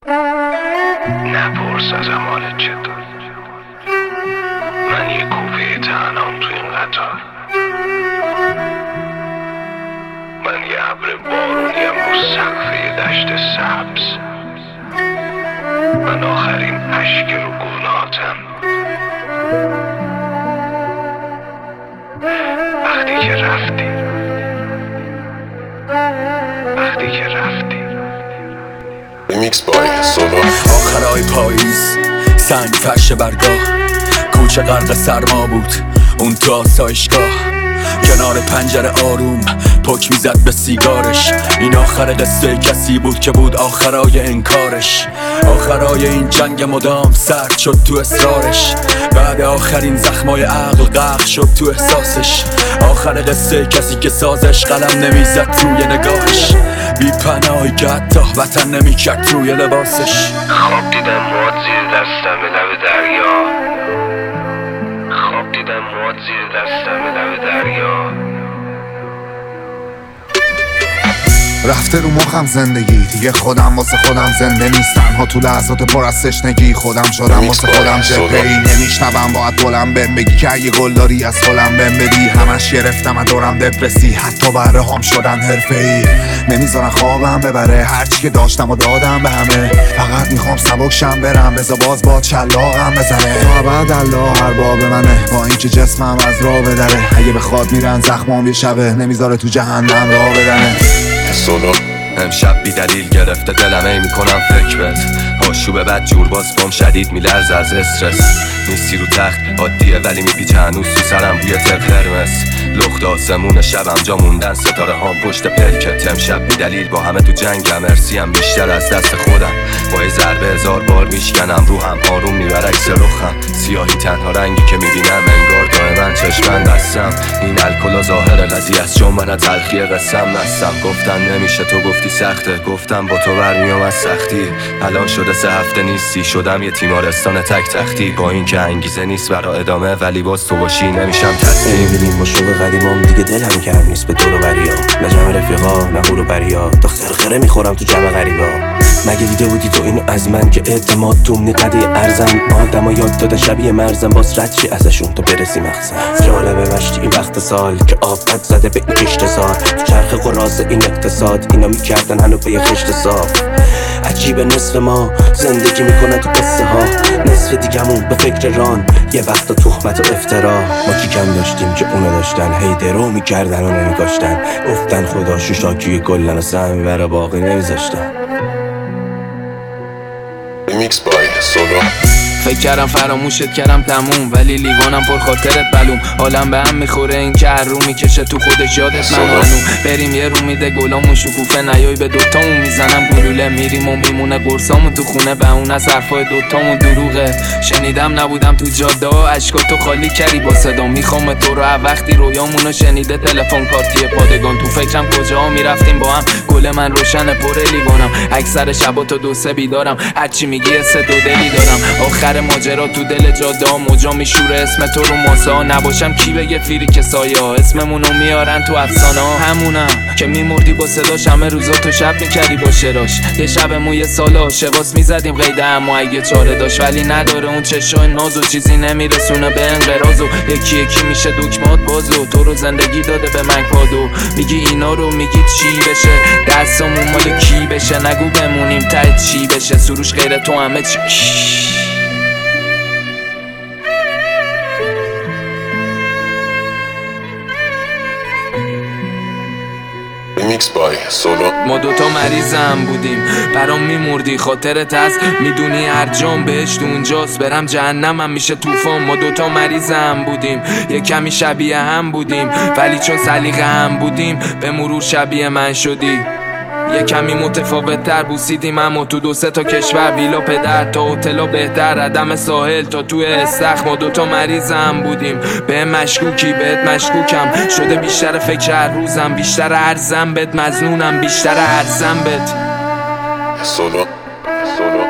نپرس ازم حالت چطور، من یه کوپه تنهام تو این قطار، من یه ابر بارونیم رو سقف یه دشت سبز، من آخرین اشک رو گناهتم. وقتی که رفتی ریمیکس بای سولو. آخرای پاییز سنگ فرش برگاه، کوچه غرق سرما بود اون تو آسایشگاه، کنار پنجره آروم پک میزد به سیگارش. این آخر قصه کسی بود که بود آخرای انکارش، آخرای این جنگ مدام سرد شد تو اصرارش، بعد آخرین زخمای عقل غرق شد تو احساسش. آخر قصه کسی که سازش قلم نمیزد توی نگاهش، بی پناهی که حتی وطن نمیکرد توی لباسش. خواب دیدم مواد زیر دستم به لب دریا، خواب دیدم مواد زیر دستم به لب دریا. رفته رو مخم زندگی دیگه، خودم واسه خودم زنده نیستم ها، تو لحظات پر از تشنگی خودم شدم واسه خودم جبهه‌ای. نمیشنوم باید بلند بهم بگی که اگه گل داری از فلم بهم بدی. همش گرفتم از دورم دپرسی، حتی بره هم شدن حرفه‌ای. نمیذارن خوابم ببره، هرچی که داشتم و دادم به همه. فقط میخوام سبک شم برم، بذار باز با شلاقم بزنه. تا بعد الله هر باب منه، با اینکه جسمم از راه بدره. اگه بخواد میرن زخمام یه شبه، نمیذاره تو جهنم راه بدنه. سولو. امشب بی دلیل گرفته دلم، ای میکنم فکر بهت. آشوب بد جور باز بام شدید میلرزه از استرس. نیستی رو تخت عادیه ولی میپیچه هنوز تو سرم بوی تب قرمز. لخت آسمون شبم جا موندن ستاره هام پشت پلکت. امشب بی دلیل با همه تو جنگم، مرسیم بیشتر از دست خودم. با یه ضربه 1000 بار میشکنم روحم، آروم میبر عکس رخم. سیاهی تنها رنگی که میبینم، انگار دائما چشمن بستم. این الکل ظاهر قضیه است چون من تلخی قسم نستم. گفتن نمیشه تو گفتی سخته، گفتم با تو برمیام از سختی. الان شده 3 هفته نیستی، شدم یه تیمارستان تک تختی. با این که انگیزه نیست برا ادامه، ولی باز تو باشی نمیشم تسلیم. نمیبینیم با شوق قدیمام دیگه دلم گرم نیست به دور و بریا. نه جمع رفیقا نه هورو بریا، تا خرخره میخورم تو جمع غریبا. مگه دیده بودی تو اینو از من که اعتماد تومنی قده ارزم؟ آدم ها یاد داده شبیه مرزم، باز رد چی ازشون تو برسی مخزن. جالبه مشتی این وقت سال که آفت زده به این کشت سال. تو چرخ قراز این اقتصاد اینا میکردن هنو به یه خشت صاف. عجیبه نصف ما زندگی میکنن تو قصه ها، نصف دیگمون به فکر ران. یه وقتا تهمت و افترا، ما چی کم داشتیم که اونا داشتن. هی درو میکردن و نمیکاشتن، گفتن خدا شوشاکی گلن و سهم برا باقی نمیذاشتن. ریمیکس بای سولو. فکر کردم فراموشت کردم تموم، ولی لیوانم پر خاطرت بلوم. حالم به هم میخوره این که هر رو میکشه تو خودش یادت منو هنوم. بریم یه رو میده گلامون شکوفه، نیای به دوتامون میزنم گلوله. میریم و میمونه قرصامون تو خونه، به اون از حرفای دوتامون دروغه. شنیدم نبودم تو جاده ها، اشکاتو خالی کردی با صدا. میخوام تو رو وقتی رویامونو شنیده، تلفن کارتی پادگان. تو فکرم کجا میرفتیم با هم، گل من روشن پر لیوانم. اکثر شبا تا 2-3 بیدارم، هرچی میگی حس دو دلی دارم. آخر ماجرا تو دل جاده ها موجا میشوره اسم تو رو ماسه ها. نباشم کی بگه فیری که سایه ها، اسممونو میارن تو افسانه ها. همونم که میمردی با صداش، همه روزا تو شب میکردی با شراش. یه شب موی سال عاشقاس میزدیم قیده، اما اگه چاره داشت. ولی نداره اون چشای ناز و چیزی نمیرسونه به انقراض. و یکی یکی میشه دکمات بازو، تو رو زندگی داده به من کادو. میگی اینا رو میگی چی بشه، دستامون مال کی بشه. نگو بمونیم ته چی بشه، سروش غیر تو همه چی. ریمیکس بای سولو. ما دوتا مریضم بودیم، برام میمردی خاطرت از. میدونی هر جام بهشت اونجاست، برم جهنمم میشه طوفان. ما دوتا مریضم بودیم، یه کمی شبیه هم بودیم، ولی چون سلیقه هم بودیم به مرور شبیه من شدی. یه کمی متفاوت تر بوسیدیم، اما تو 2-3 تا کشور. ویلا پدر تا هتلا بهتر، عدم ساحل تا توی استخر. ما دوتا مریضم بودیم، به مشکوکی بهت مشکوکم. شده بیشتر فکر هر روزم، بیشتر ارزم بهت مظنونم، بیشتر ارزم بهت سولو.